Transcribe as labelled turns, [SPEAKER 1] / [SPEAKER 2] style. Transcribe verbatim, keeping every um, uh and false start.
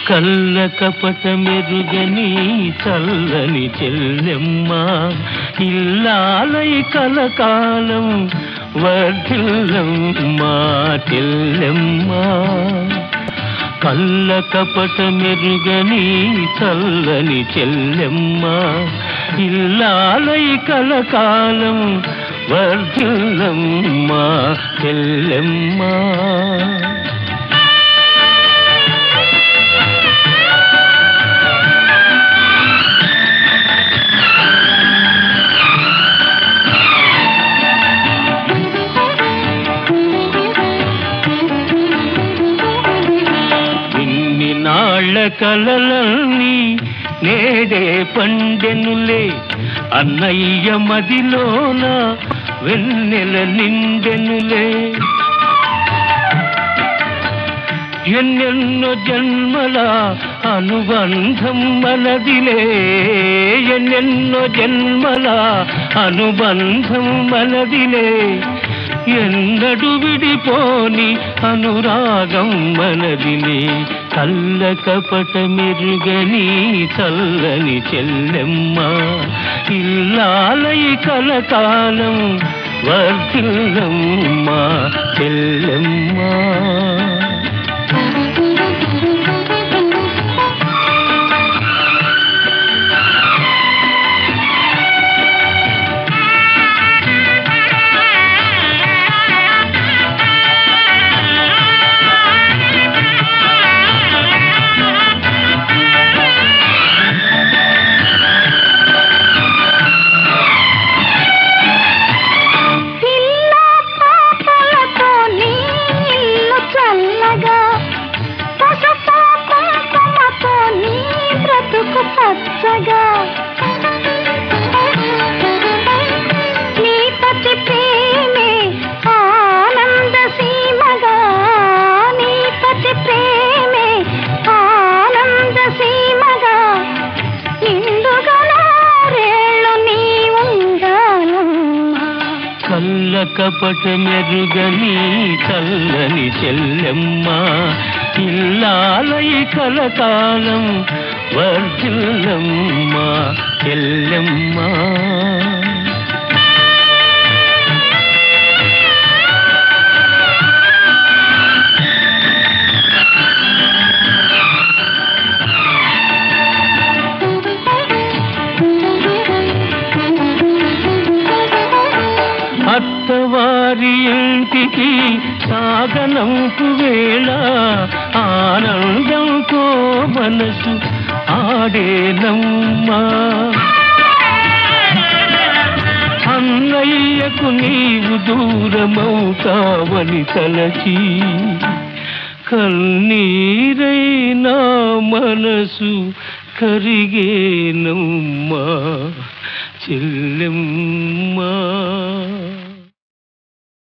[SPEAKER 1] కళ్ళ కపట మెరుగని చల్లని చెల్లెమ్మ ఇల్లాలై కలకాలం వర్ధిల్లమ్మా చెల్లెమ్మ. కళ్ళ కపట మెరుగని చల్లని చెల్లెమ్మ ఇల్లాలై కలకాలం వర్ధిల్లమ్మా చెల్లెమ్మ. నాళ్ళ కలలన్నీ నేడే పండెనులే అన్నయ్య మదిలోన వెన్నెల నిండెనులే. ఎన్నెన్నో జన్మల అనుబంధం మనదిలే ఎన్నెన్నో జన్మల అనుబంధం మనదిలే. ఎన్నడు విడిపోని అనురాగం మనదిలే. కళ్ళ కపట మెరుగని చల్లని చెల్లెమ్మ ఇల్లాలై కలకాలం వర్ధిల్లమ్మా చెల్లెమ్మ. నీపతి ప్రేమే ఆనంద సీమగా నీపతి ప్రేమే ఆనంద సీమగా నిండుగా నారేళ్ళు నీ ఉండాలమ్మా. కళ్ళ కపట మెరుగని చల్లని చెల్లెమ్మ ఇల్లాలై కలకాలం వర్ధిల్లమ్మా చెల్లెమ్మ. అత్తవారి ఇంటికి సాగనంపు వేళ ఆనందంతో మనసు ఆడేనమ్మా. అన్నయ్యకు నీవు దూరమవుతావని తలచి కన్నీరైనా మనసు కరిగేనమ్మా చెల్లెమ్మా.